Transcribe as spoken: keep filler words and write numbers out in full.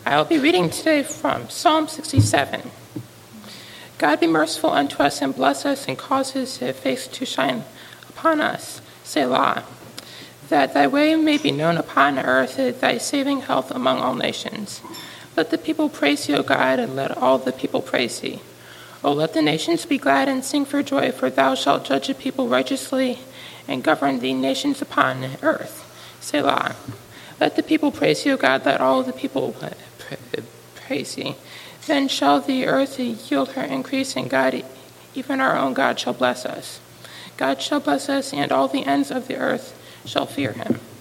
I'll be reading today from Psalm sixty-seven. God be merciful unto us and bless us and cause his face to shine upon us. Selah. That thy way may be known upon earth, thy saving health among all nations. Let the people praise thee, O God, and let all the people praise thee. O let the nations be glad and sing for joy, for thou shalt judge the people righteously and govern the nations upon earth. Selah. Let the people praise thee, O God, let all the people praise thee. Then shall the earth yield her increase, and God, even our own God, shall bless us. God shall bless us, and all the ends of the earth shall fear him.